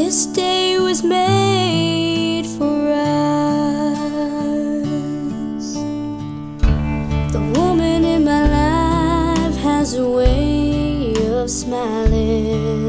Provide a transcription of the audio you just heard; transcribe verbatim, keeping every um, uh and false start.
this day was made for us. The woman in my life has a way of smiling.